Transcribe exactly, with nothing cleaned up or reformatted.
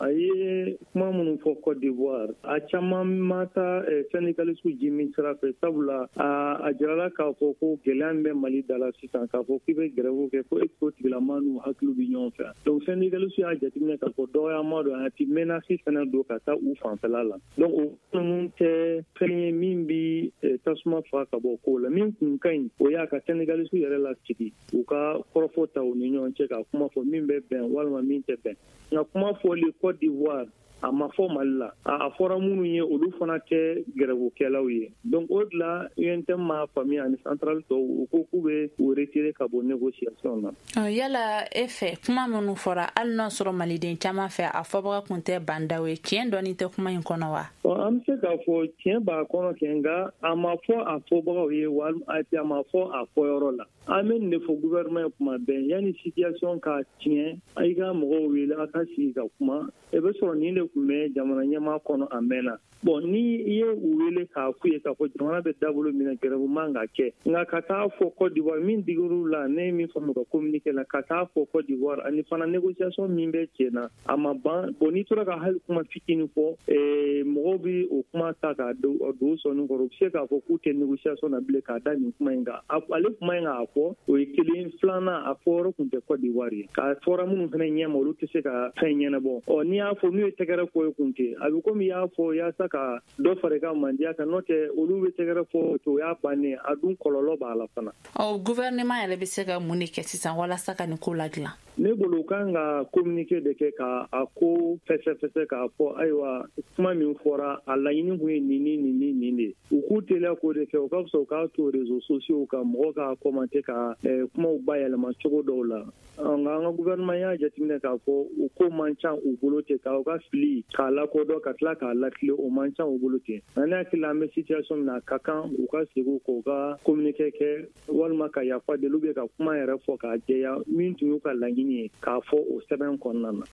a ye kuma minnu fɔ Côte d'Ivoire a caman ma taa syndicaliste Jimi sira fɛ sabula a jirala k'a fɔ ko gɛlɛya bɛ Mali da la sisan k'a fɔ k'i bɛ grève kɛ ko expo tigilama n'u hakili bɛ ɲɔgɔn fɛ donc syndicaliste y'a jateminɛ k'a fɔ dɔgɔyama don a ti menace fana don ka taa u fanfɛla la donc o ninnu tɛ fɛn ye min bi tasuma fa ka bɔ ko la min kun ka ɲi o y'a ka syndicaliste yɛrɛ la sigi u ka kɔrɔfɔ ta u ni ɲɔgɔn cɛ ka kuma fɔ min bɛ bɛn walima min tɛ bɛn nka kuma fɔli Côte d'Ivoire a ma fɔ Mali la a fɔra minnu ye olu fana kɛ grèvekɛlaw ye donc o de la U N T M m'a faamuya ani centrale tɔw u ko k'u bɛ u retirer ka bɔ négociation na. Yala e fɛ kuma minnu fɔra hali n'a sɔrɔ maliden caman fɛ a fɔbaga kun tɛ bandaw ye tiɲɛ dɔɔni tɛ kuma in kɔnɔ wa? An bɛ se k'a fɔ tiɲɛ b'a kɔnɔ kɛ nka a ma fɔ a fɔbagaw ye walima a ma fɔ a fɔyɔrɔ la. An bɛ nin de fɔ gouvernement ye kuma bɛɛ yanni situation ka tiɲɛ a y'i ka mɔgɔw wele a ka sigi ka kuma e bɛ sɔrɔ nin de tun bɛ jamana ɲɛmaa kɔnɔ a mɛnna bon ni i ye u wele k'a f'u ye k'a fɔ jamana bɛ dabolo minɛ grève man ka kɛ nka ka taa fɔ Côte d'Ivoire min digir'u la ne ye min faamu ka communiqué la ka taa fɔ Côte d'Ivoire ani fana négociation min bɛ cɛ na a ma ban bon n'i tora ka hali kuma fitinin fɔ mɔgɔw bɛ o kuma ta k'a don sɔnni kɔrɔ u bɛ se k'a fɔ k'u tɛ négociation na bilen k'a da nin kuma in kan ale kuma in k'a fɔ o ye kelen filanan a fɔyɔrɔ tun tɛ Côte d'Ivoire ye k'a fɔra minnu fana ɲɛma olu tɛ se ka fɛn ɲɛnabɔ ɔ n'i y'a fɔ n'u ye tɛgɛrɛ fɔ ye kun tɛ a bɛ komi i y'a fɔ yaasa ka dɔ fara i ka mandiya kan n'o tɛ olu bɛ tɛgɛrɛ fɔ o y'a bannen a dun kɔlɔlɔ b'a la fana. ɔ gouvernement yɛrɛ bɛ se ka mun de kɛ sisan walasa ka nin ko ladilan? ne bolo u kan ka communiqué de kɛ ka a ko fɛsɛfɛsɛ k'a fɔ ayiwa kuma min fɔra a laɲini kun ye nin ni nin ni nin de u k'u teliya k'o de kɛ u ka fisa u k'a to réseaux sociaux kan mɔgɔ ka commenter ka kumaw bayɛlɛma cogo dɔw la nka an ka gouvernement y'a jateminɛ k'a fɔ u ko man ca u bolo ten k'aw ka fili k'a lakodɔn ka tila k'a lakile o man ca u bolo ten nka ne hakili la an bɛ situation min na a ka kan u ka segin k'u ka communiqué kɛ walima ka yafa deli ou bien ka kuma yɛrɛ fɔ k'a jɛya min tun y'u ka laɲini ye k'a fɔ o sɛbɛn kɔnɔna na.